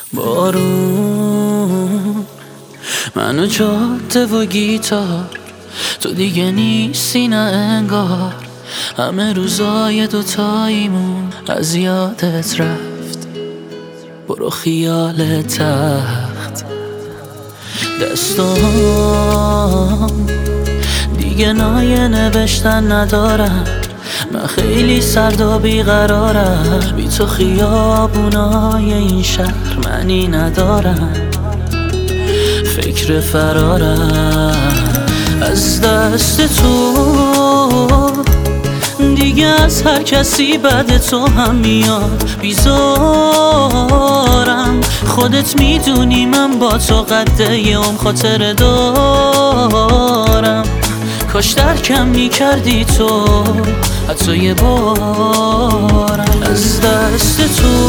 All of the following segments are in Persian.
بارون منو جاده و گیتار، تو دیگه نیستی نه انگار. همه روزای دوتاییمون از یادت رفت، برو خیال تخت. دستام دیگه نایه نوشتن ندارم، من خیلی سرد و بیقرارم. بی تو خیابونای این شهر معنی ندارم، فکر فرارم از دست تو. دیگه از هر کسی بعد تو هم میاد بیزارم. خودت میدونی من با تو قده یوم خاطر دارم. کاش درکم میکردی تو حتی یه بارم. از دست تو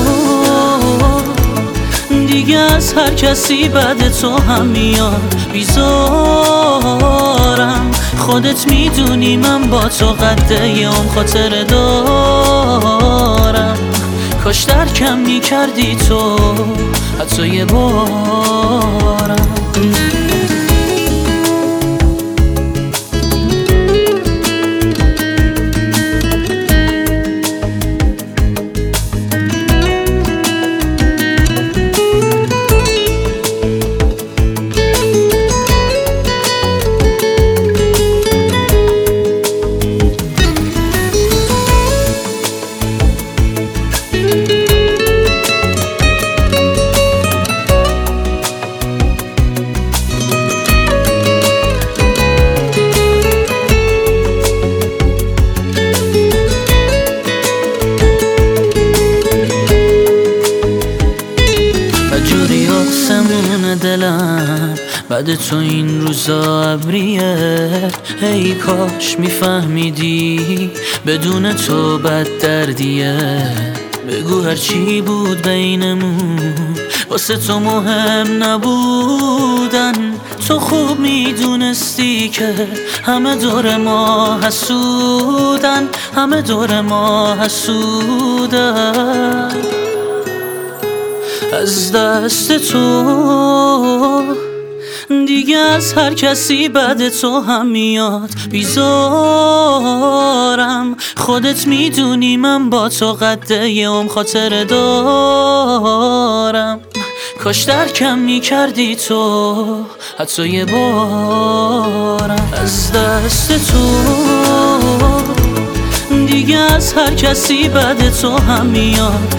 دیگه از هر کسی بعد تو هم میاد بیزارم. خودت میدونی من با تو قده یوم خاطر دارم. کاش درکم میکردی تو حتی یه بارم. جوری آسمون دلم بعد تو این روزا ابریه. ای کاش میفهمیدی بدون تو بد دردیه. بگو هرچی بود بینمون واسه تو مهم نبودن. تو خوب میدونستی که همه دور ما حسودن، همه دور ما حسودن. از دست تو دیگه از هر کسی بعد تو هم میاد بیزارم. خودت میدونی من با تو قده یوم خاطر دارم. کاش درکم میکردی تو حتی یه بارم. از دست تو دیگه از هر کسی بعد تو هم میاد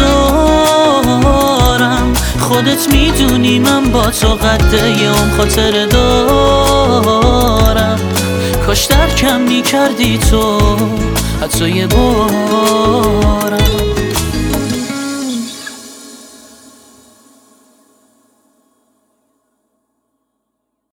بیزارم. خودت میدونی من با تو قده یوم خاطر دارم. کاش درکم میکردی تو حتی یه بارم.